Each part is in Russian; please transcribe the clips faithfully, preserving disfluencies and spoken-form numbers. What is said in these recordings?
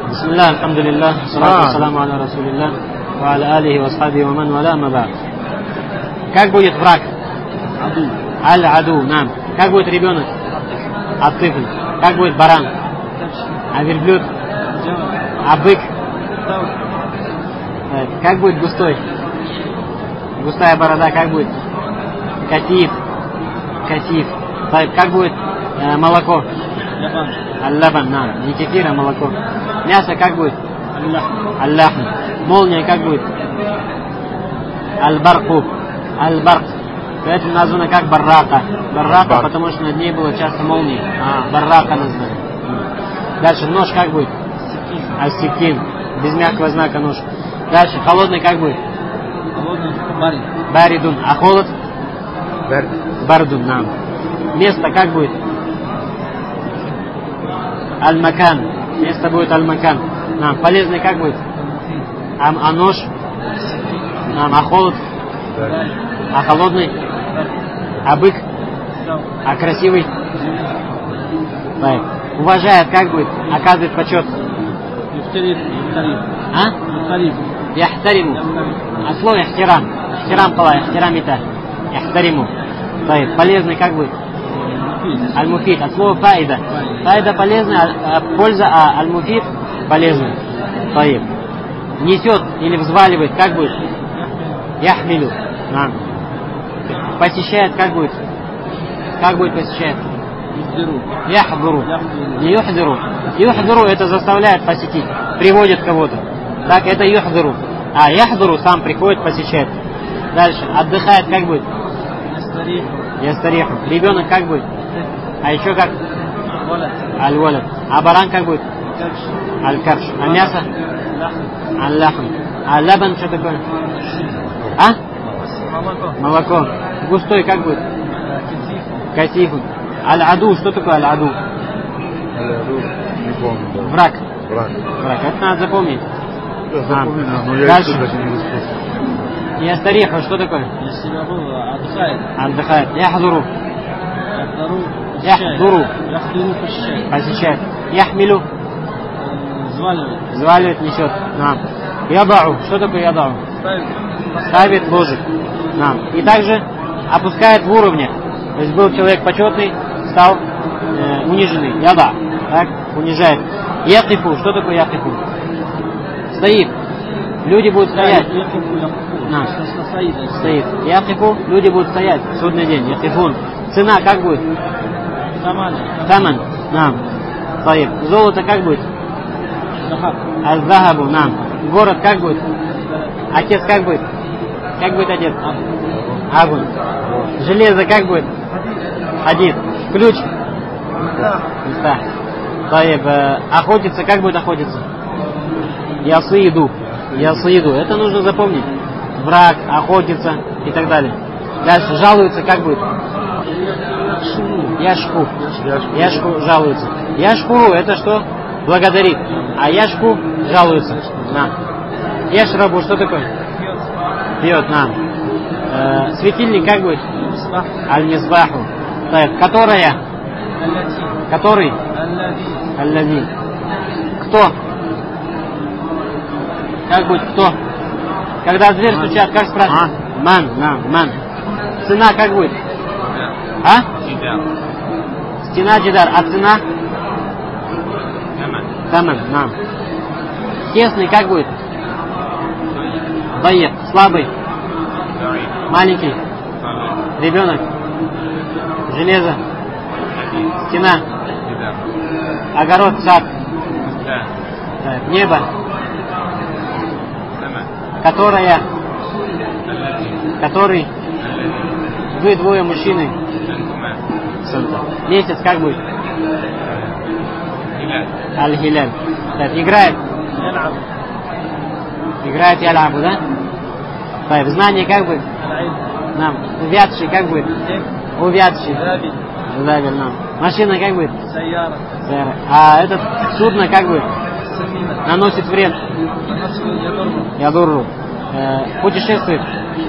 Бисмилlah, алхамдулиллах, салату вассаламу аля расулиллах, ва аля алихи ва асхабихи ва ман валя, ама ба'д. Как будет враг? Аду. Аль-аду, нам. Как будет ребенок? Ат-тыфль. Как будет баран? А верблюд? А бык? Как будет густой? Густая борода как будет? Катиф. Катиф. Как будет э, молоко? Аль-лабан, нам. Не кефир, а молоко. Мясо как будет? Аль-лахм. Молния как будет? Аль-барку. Аль-барк. Поэтому названо как баррака. Баррака, Бар. Потому что над ней было часто молнии. А, баррака назвали. Дальше нож как будет? Аль-сикин. Без мягкого знака нож. Дальше холодный как будет? Холодный барид. Баридун. А холод? Бард. Бардун, нам. Место как будет? Аль-макан. Место будет аль-макан. Нам. Полезный как будет? А, а нож? Нам. А холод? А холодный? А бык? А красивый? Так. Уважает как будет? Оказывает почет? А? Яхтариму. А слово ихтирам. Ихтирам пала. Ихтирам это. Яхтариму. Так. Полезный как будет? Аль-муфид. От слова фаида. Фаида полезная, а польза, а аль-муфид полезный. Так. Несет или взваливает как будет? Яхмилю. А. Посещает как будет? Как будет посещает? Яхдуру. Не юхдуру. Юхдуру это заставляет посетить. Приводит кого-то. Так, это юхдуру. А яхдуру сам приходит, посещает. Дальше. Отдыхает как будет? Ястариху. Ребенок как будет? А еще как? Аль-валад. А баран как будет? Аль-кабш. А мясо? Аль-лахм. А лабан что такое? А? Молоко. Молоко. Густой как будет? Катифу. Аль-аду. Что такое аль-аду? Аль-аду. Не помню. Враг. Враг. Враг. Это надо запомнить. Да, запомнил, но я дальше. еще даже не вспомнил. Ястариху. Что такое? Отдыхает. Отдыхает. Яхдуру. Яхдуру. Яхдуру. Посещает. Посещает. Яхмилю. Зваливает. Зваливает, несет. Нам. Ядау. Что такое ядау? Ставит, ложит. Нам. И также опускает в уровне. То есть был человек почетный, стал э, униженный. Яда. Так, унижает. Якифу. Что такое якифу? Стоит. Люди будут стоять. На. Стоит. Якифу. Люди будут стоять. Судный день. Якифун. Цена как будет? Таман. Нам. Стоит. Золото как будет? Аль-захабу. Нам. Город как будет? Отец как будет? Как будет отец? Агун. Железо как будет? Хадид. Ключ? Мифтах. Таиб. Охотиться как будет охотиться? Ясыиду. Ясыиду. Это нужно запомнить. Враг, охотиться и так далее. Дальше. Жалуется как будет? Яшку. Яшку жалуется. Яшкуру это что? Благодарит. А яшку жалуется. На. Яшрабу что такое? Пьет, на. Э, светильник как будет? Аль-мисбаху. Которая? Который? Аль-лади. Кто? Как будет кто? Когда в дверь стучат, как спрашивают? Ман, на, ман. Цена как будет? А? Стена джидар. А цена? Таман, на. Тесный как будет? Даек. Слабый. Маленький. Ребенок. Железо. Стена. Огород, сад. Так, небо. Которая. Который. Вы двое мужчины. Месяц как будет? Аль-Хиляль. Так, играет. Играет ялабу, да? Так, знание как будет? Нам. Увядший как будет? Увядший. Забель, нам. Машина как будет? Саяра. А этот судно как будет? Наносит вред. Ядурру. Э, путешествует.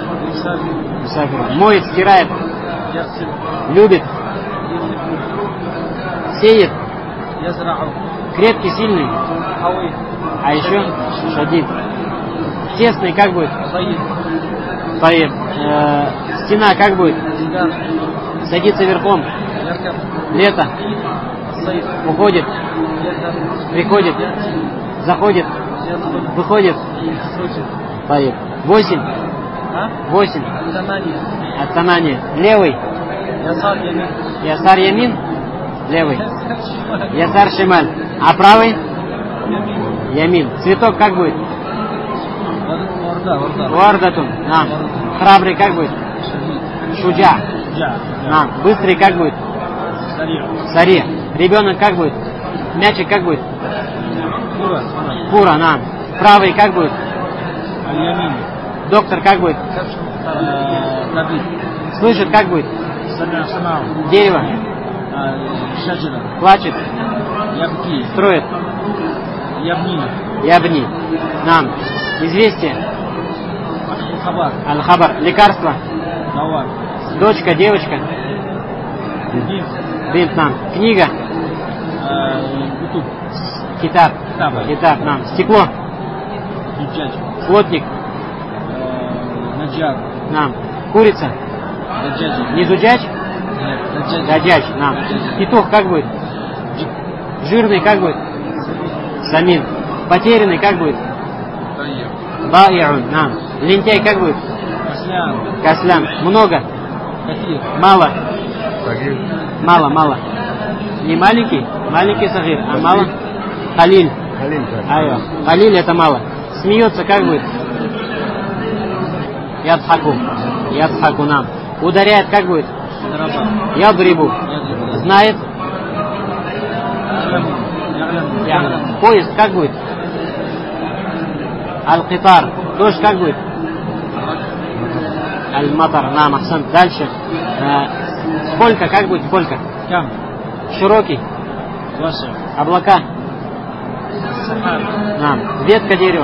Моет, стирает. Любит. Сеет. Крепкий, сильный. Хауи. А еще шадид. Тесный как будет? Саид. Таиб. Э, стена как будет? Сидар. Садится верхом. Яркар. Лето. Саид. Уходит. Яркар. Приходит. Заходит. Яркар. Выходит. Сочи. Таиб. Восемь. А? Восемь. Танани. От Танани. Левый. Ясар Ямин. Ясар Ямин. Левый. Ясар Шималь. А правый? Ямин. Ямин. Цветок как будет? Варда. Варда. Вардатун. Нам. Храбрый как будет? Шадид. Шуджа. Джа. Нам. Быстрый как будет? Сария. Сари. Ребенок как будет? Мячик как будет? Кура. Кура. Нам. Правый как будет? Аль-Ямин. Доктор как будет? Табиб. Слышит как будет? Самя Самау. Дерево. Шаджира. Плачет. Ябки. Строит. Ябни. Ябни. Нам. Известие. Хабар. Аль-Хабар. Лекарство. Давар. Дочка, девочка. Дин. Бинт нам. Книга. Кутуб. Китаб. Китаба. Китаб нам. Стекло. Джаджи. Плотник. Наджар. Нам. Курица. Наджаджи. Не зуджач? Нет. Наджаджи. Дядяч. Нам. Петух как будет? Жирный как будет? Самин. Потерянный как будет? Баиун. Нам. Лентяй как будет? Аслян. Каслян. Много. Катир. Мало. Сагир. Мало, мало. Не маленький? Маленький сагир. А мало? Халиль. Халиль. Айва. Халиль это мало. Смеется как будет? Ядхаку. Ядхаку нам. Ударяет как будет? Драба. Ядрибу. Ядрибу. Знает? Яляму. Яляму. Ям. Поезд как будет? Аль-Китар. Дождь как будет? Аль-Матар. Нам. Ахсан. Дальше. Э, сколько как будет? Сколько? Кам. Широкий. Ваша. Облака. Сахар. Нам. Ветка дерева.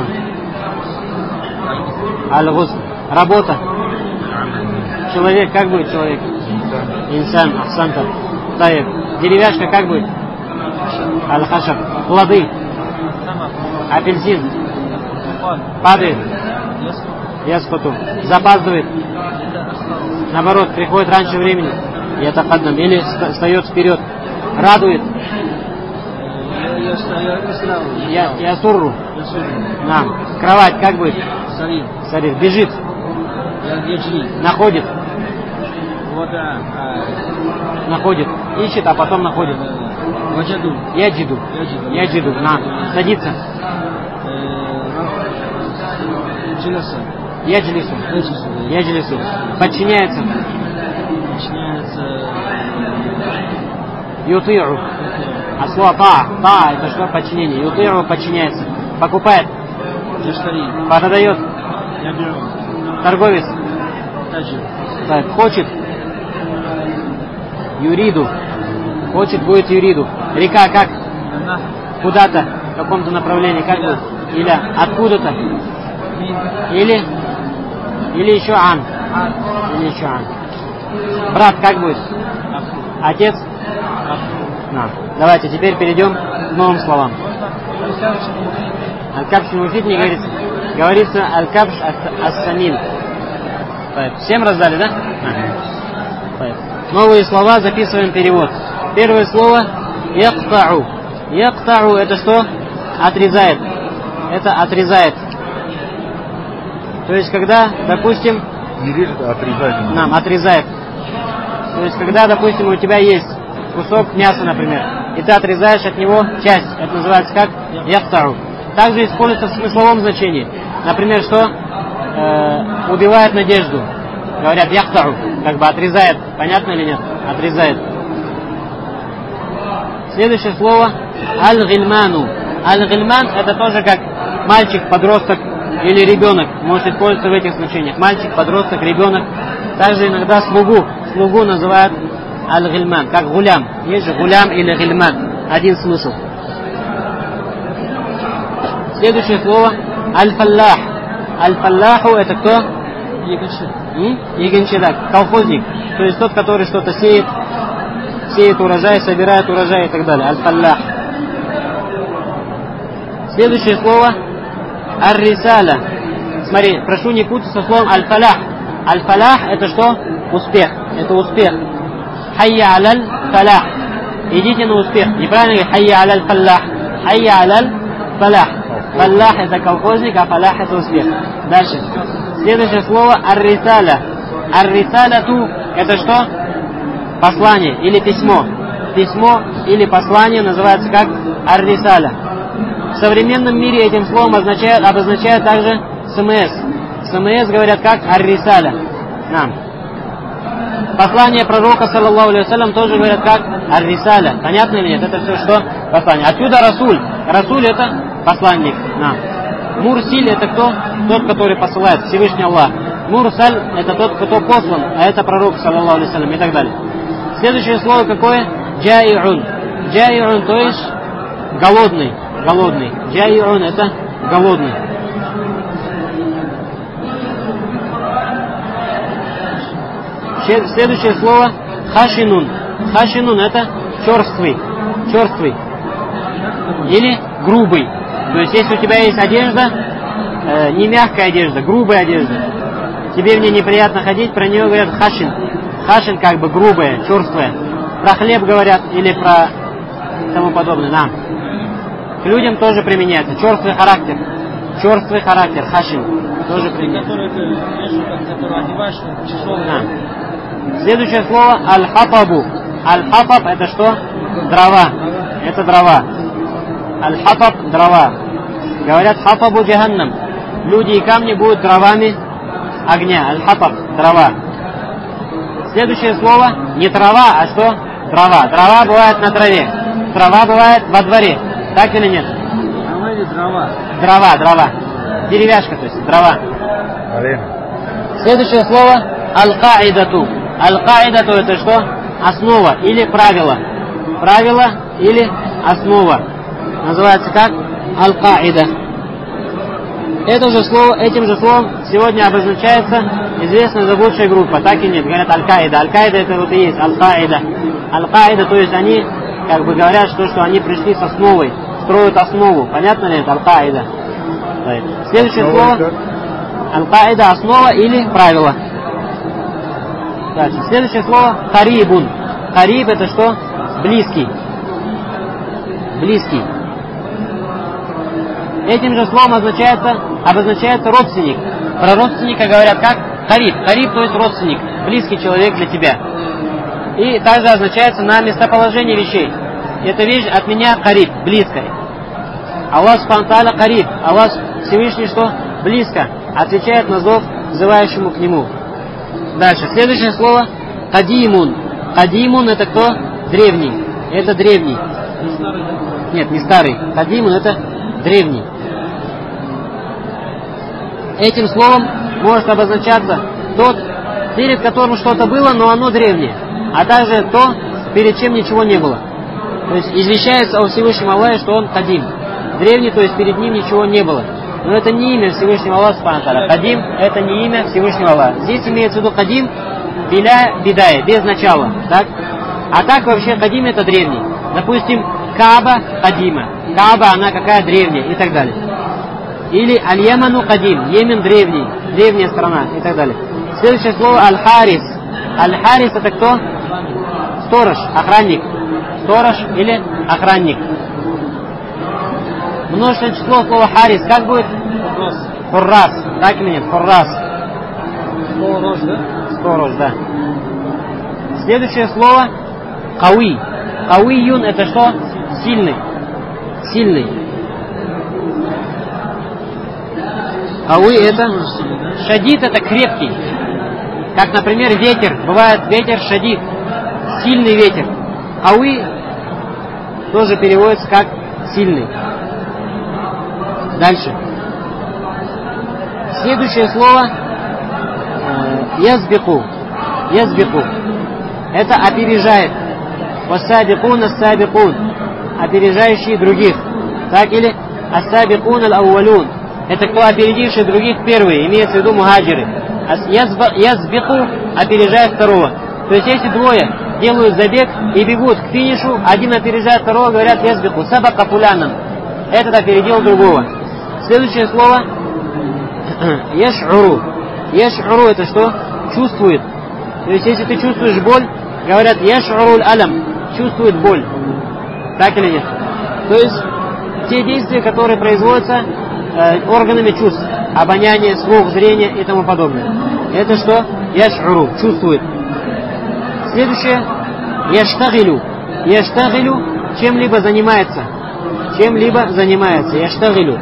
Аль-Гусл. Работа. Человек как будет человек? Инсан. Ахсанта. Таиб. Деревяшка как будет? Аль-Хашаб. Плоды. Самак. Апельсин. Фан. Падает. Яску. Яскуту. Запаздывает. Это Астау. Наоборот, приходит раньше времени. Я так одном. Или встает вперед. Радует. Я стою. Я, я сурру. Ясуру. Нам. Кровать как будет? Сарир. Сарир. Бежит. Яджли. Находит. Вода. Находит. Ищет, а потом находит. Ваджаду. Яджиду. Яджиду. Яджиду. Нам. Садится. Джиласа. Яджлису. Яджису. Яджлису. Подчиняется. Начинается. Ютиру. А слово та. Та это что? Подчинение. Ютиру подчиняется. Покупает. Джаштари. Продает. Ябиру. Торговец. Таджи. Так, хочет. Юриду. Хочет будет юриду. Река как? Она. Куда-то. В каком-то направлении. Как будет? Или откуда-то. Мин. Или. Или еще ан. Ан. Или еще ан. Брат как будет? Аху. Отец. Аху. На. Давайте теперь перейдем к новым словам. Аль-Кабш Муфид не говорится. Говорится Аль-Кабш Ас-Самин. Всем раздали, да? А. Новые слова, записываем перевод. Первое слово яктау. Яктау это что? Отрезает. Это отрезает. То есть когда, допустим, Не режет, а отрезает. нам отрезает. То есть когда, допустим, у тебя есть кусок мяса, например, и ты отрезаешь от него часть. Это называется как яктау. Также используется в смысловом значении. Например, что? Э, убивает надежду. Говорят яктау, как бы отрезает. Понятно или нет? Отрезает. Следующее слово аль-гильману. Аль-гильман это тоже как мальчик, подросток или ребенок. Может использоваться в этих значениях. Мальчик, подросток, ребенок. Также иногда слугу. Слугу называют аль-гильман, как гулям. Есть же гулям или гильман. Один смысл. Следующее слово аль-фаллах. Аль-фаллаху это кто? Егачи. Игенчи, да, колхозник. То есть тот, который что-то сеет, сеет урожай, собирает урожай и так далее. Аль-фаллах. Следующее слово ар-рисаля. Смотри, прошу не путать со словом аль-фалях. Аль-фалях это что? Успех. Это успех. Хайя аляль фалях. Идите на успех. Неправильно говорить хайя аляль фалях. Хайя аляль фалях. Фалях это колхозник, а фалях это успех. Дальше. Следующее слово ар-рисаля. Ар-рисаля ту это что? Послание или письмо. Письмо или послание называется как ар-рисаля. В современном мире этим словом означает, обозначает также СМС. СМС говорят как ар-рисаля. Нам. Послание пророка, саллаллаху алейхи вассалям, тоже говорят как ар-рисаля. Понятно или нет? Это все что? Послание. Отсюда расуль. Расуль это посланник. Нам. Мурсиль это кто? Тот, который посылает, Всевышний Аллах. Мурсаль это тот, кто послан, а это пророк, саллаллаху алейхи вассалям, и так далее. Следующее слово какое? Джаи'ун. Джаи'ун, то есть голодный. Голодный. Джаи'ун это голодный. Следующее слово хашинун. Хашинун это черствый. Черствый. Или грубый. То есть если у тебя есть одежда, э, не мягкая одежда, грубая одежда, тебе в ней неприятно ходить, про нее говорят хашин. Хашин как бы грубая, черствая. Про хлеб говорят или про тому подобное. Да. К людям тоже применяется. Черствый характер. Черствый характер. Хашин. Тоже применяется. Который одеваешь, тяжелый. Да. Следующее слово аль-хатабу. Аль-хатаб это что? Дрова. Это дрова. Аль-хатаб дрова. Говорят хатабу джаханнам. Люди и камни будут дровами огня. Аль-хатаб дрова. Следующее слово не трава, а что? Дрова. Дрова бывает на траве. Трава бывает во дворе. Так или нет? Дрова или дрова? Дрова, дрова. Деревяшка, то есть дрова. Арена. Следующее слово аль-каидату. Аль-каидату это что? Основа или правило. Правило или основа. Называется как? Аль-каида. Это же слово, этим же словом сегодня обозначается известная заблудшая группа. Так и нет. Говорят аль-каида. Аль-каида это вот и есть аль-каида. Аль-каида, то есть они как бы говорят, что, что они пришли с основой, строят основу. Понятно ли это? Аль-каида. Следующее слово аль-каида основа или правило. Дальше. Следующее слово харибун. Хариб это что? Близкий. Близкий. Этим же словом означается, обозначается родственник. Про родственника говорят как? Хариб. Хариб то есть родственник. Близкий человек для тебя. И также означается на местоположение вещей. Эта вещь от меня хариб. Близко. Аллах субхану тааля хариб. Аллах Всевышний что? Близко. Отвечает на зов взывающему к нему. Дальше. Следующее слово кадимун. Кадимун это кто? Древний. Это древний. Нет, не старый. Кадимун это древний. Этим словом может обозначаться тот, перед которым что-то было, но оно древнее. А также то, перед чем ничего не было. То есть извещается о Всевышнем Аллахе, что он кадим. Древний, то есть перед ним ничего не было. Но это не имя Всевышнего Аллаха субхану ва тааля. Кадим это не имя Всевышнего Аллаха. Здесь имеется в виду кадим биля бидая, без начала. Так? А так вообще кадим это древний. Допустим, Кааба кадима. Кааба она какая древняя и так далее. Или аль-Яману кадим. Йемен древний. Древняя страна и так далее. Следующее слово аль-Харис. Аль-Харис это кто? Сторож, охранник. Сторож или охранник. Множественное число слова харис. Как будет? Хуррас. Так или нет? Хуррас. Сторож, да? Сторож, да. Следующее слово кауи. Кауиюн это что? Сильный. Сильный. Кауи это шадид это крепкий. Как, например, ветер. Бывает ветер шадид. Сильный ветер. Кауи тоже переводится как сильный. Дальше. Следующее слово язбику. Язбику. Это опережает. Вассабикун ассабикун. Опережающие других. Так или ассабикун аль-аувалун. Это кто опередивший других первые. Имеется в виду мухаджиры. Язбику опережает второго. То есть если двое делают забег и бегут к финишу, один опережает второго, говорят язбику. Сабака фулянан. этот опередил другого. Следующее слово яш'уру. Яш'уру это что? Чувствует. То есть если ты чувствуешь боль, говорят яш'урул алям, чувствует боль. Так или нет? То есть те действия, которые производятся э, органами чувств, обоняние, слух, зрение и тому подобное. Это что? Яш'уру, чувствует. Следующее яштагилю. Яштагилю чем-либо занимается. Чем-либо занимается. Яштагилю.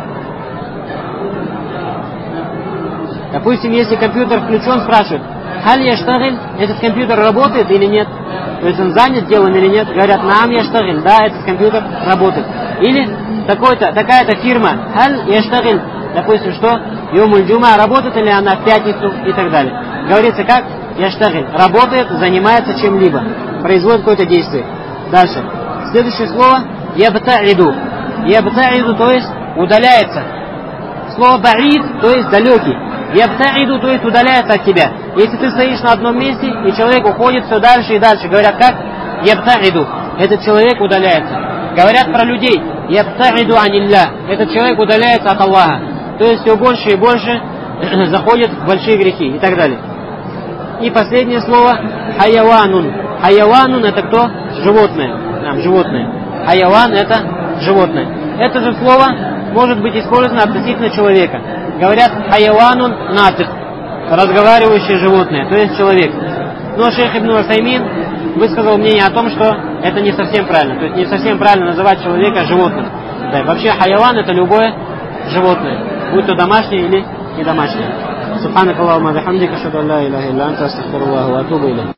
Допустим, если компьютер включен, спрашивают, халь яштагиль, этот компьютер работает или нет? То есть он занят делом или нет? Говорят, наам яштагиль, да, этот компьютер работает. Или такой-то, такая-то фирма, халь яштагиль, допустим, что? Йомуль джума, работает ли она в пятницу и так далее. Говорится как? Яштагиль, работает, занимается чем-либо, производит какое-то действие. Дальше. Следующее слово ябтаиду. Ябтаиду, то есть удаляется. Слово баид, то есть далекий. Ябтаиду, то есть удаляется от тебя. Если ты стоишь на одном месте, и человек уходит все дальше и дальше, говорят как? Ябтаиду. Этот человек удаляется. Говорят про людей. Ябтаиду анилля. Этот человек удаляется от Аллаха. То есть все больше и больше заходит в большие грехи и так далее. И последнее слово хайяванун. Хайяванун это кто? Животное. Нам, животное. Хайяван это животное. Это же слово может быть использовано относительно человека. Говорят хайяванун натык. Разговаривающее животное, то есть человек. Но шейх Ибн Усаймин высказал мнение о том, что это не совсем правильно. То есть не совсем правильно называть человека животным. Да, вообще хайяван это любое животное. Будь то домашнее или не домашнее. Субханакаллахумма ва бихамдика, ашхаду ан ла иляха илля анта, астагфируllaха ва атубу илейх.